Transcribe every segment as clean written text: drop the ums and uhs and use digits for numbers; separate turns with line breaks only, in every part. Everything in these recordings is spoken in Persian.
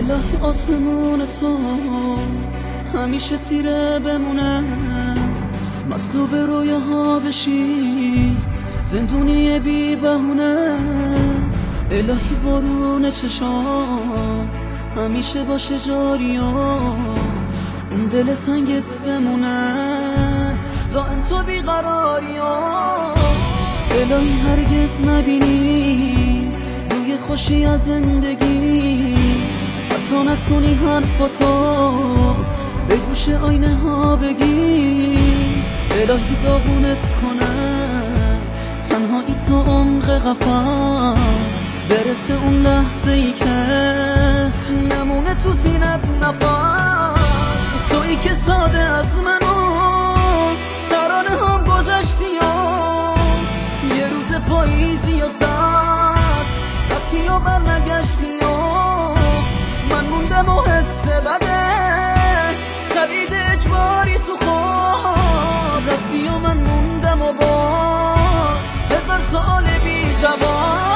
الهی آسمون تو همیشه تیره بمونه، مصلوب رویاها بشی زندونی بی بهونه. الهی بارون چشات همیشه باشه جاری و اون دل سنگت بمونه دائم تو بیقراری و الهی هرگز نبینی روی خوشی از زندگی، حتی نتونی حرفاتو به گوش آینه ها بگی. الهی داغونت کنه تنهایی تو عمق قفس، برسه اون لحظه ای که نمونه تو سینت نفس. تویی که ساده از منو ترانه هم گذشتی و یه روز پاییزی و سر رفتی و برنگشتی و من موندم و حس بده تبعید اجباری تو خواب رفتی و من موندم و باز هزار سال بی جواب.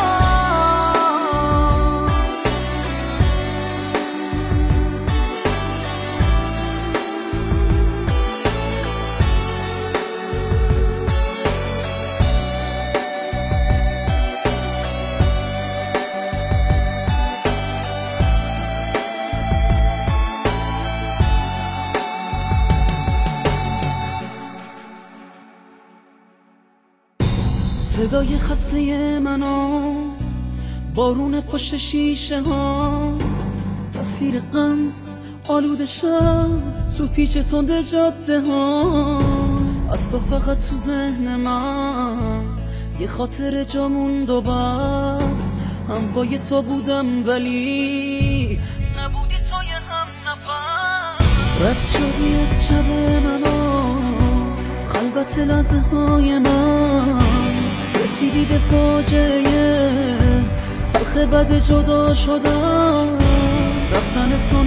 صدای خسته منو بارون پشت شیشه ها، تصویر غم آلوده شب تو پیچ تنده جاده ها. از تو فقط تو ذهن من یه خاطر جا موند و بس، هم پای تو بودم ولی نبودی تو یه هم نفس. رد شدی از شب منو خلوت لحظه های من، رسیدی به فاجعه تلخ بد جدا شدم. رفتن تو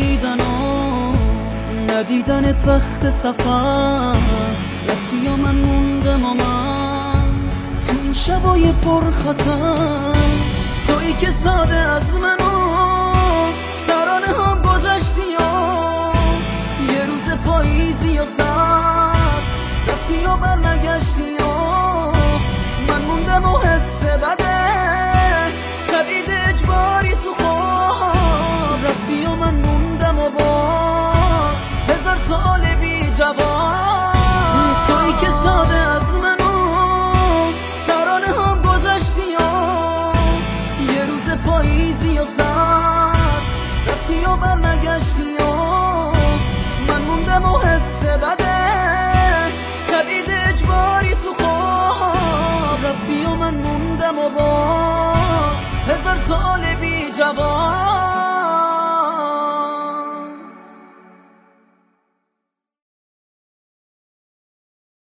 ندیدنت وقت سفر، رفتی یا من موندم و من تو این شبای پر خطر. تویی که ساده از منو ترانه هم گذشتی و یه روز پاییزی و سر رفتی یا برنگشتی و من موندم و حس بده تبعید اجباری تو خواب رفتی و من موندم و باز هزار سال بی جواب. تویی که ساده از منو ترانه هم گذشتی و یه روز پاییزی و سر رفتی و برنگشتی و من موندم و حس بده تبعید اجباری تو خواب رفتی و من موندم و باز هزار سال بی جواب.